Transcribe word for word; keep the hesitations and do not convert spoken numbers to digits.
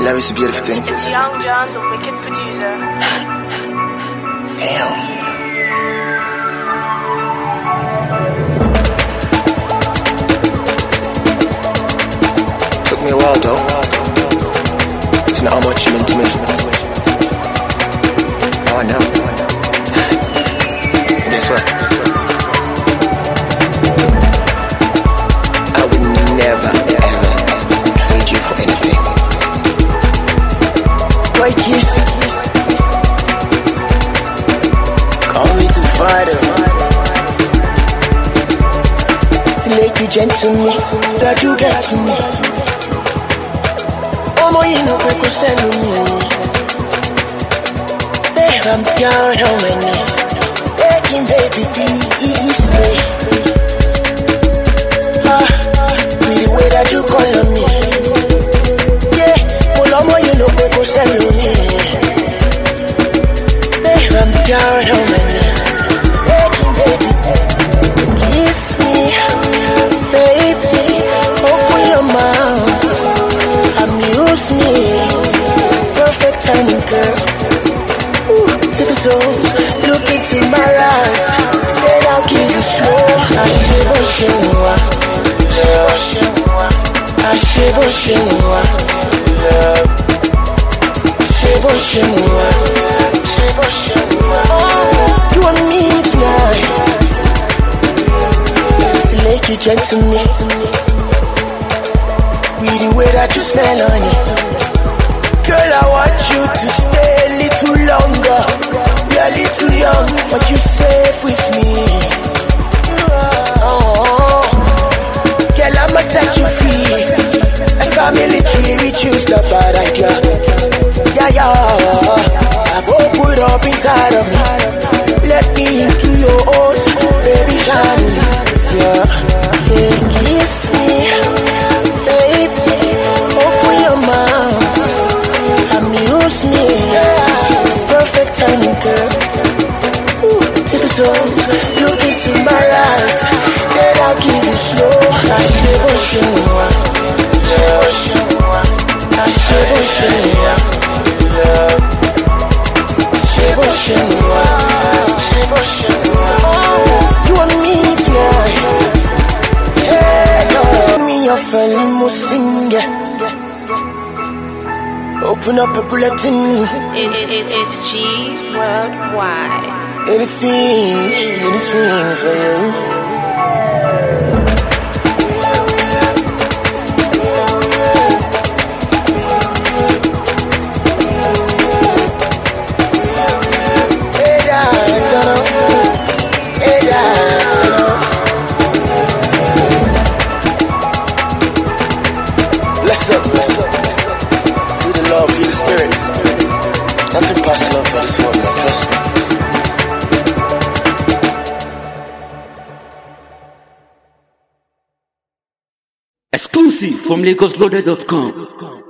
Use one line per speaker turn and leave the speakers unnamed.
Love is a beautiful thing.
It's Young John, the wicked producer.
Damn. Took me a while though to know how much you meant to me. Now I know. And guess what? I would never ever trade you for anything. White kiss. Call me to fighter. Make you gentle me, that you get to me. Omo you know quick to send me. Babe, I'm down on my knees, begging baby please me. Ah, with the way that you call on me. Yeah, well omo you know quick to send me. Babe, I'm down on my knees, begging baby kiss me. Baby, open your mouth, amuse me. Perfect timing, girl. Ooh, tip the toes, look into my eyes, then I'll give you slow. Ashebo shenwa, ashebo shenwa, ashebo shenwa, ashebo shenwa. You want me tonight? Make you gentle to me. With the way that you smell on it. Girl, I want you to stay a little longer. You're a little young, but you're safe with me. Oh, girl, I'ma set you free. A family tree, we choose the bad idea. Yeah, yeah, I've opened up inside of me. Let me into your own, baby, shine. Yeah, yeah, kiss me, baby, open your mouth, amuse me, perfect timing, girl. Ooh, tip the toes, look into my eyes, then I'll give you slow. Ashebo shenwa, ashebo shenwa, ashebo shenwa, ashebo shenwa. You want me tonight? Your fellow singer. Open up a bulletin.
It's, it's, it's G Worldwide.
Anything, anything for you. Hey, Diana. Hey, Diana. Bless up, bless up. Feel the love, feel the spirit. Nothing past love for this world, man. Trust me.
Exclusive from Lagos Loaded dot com.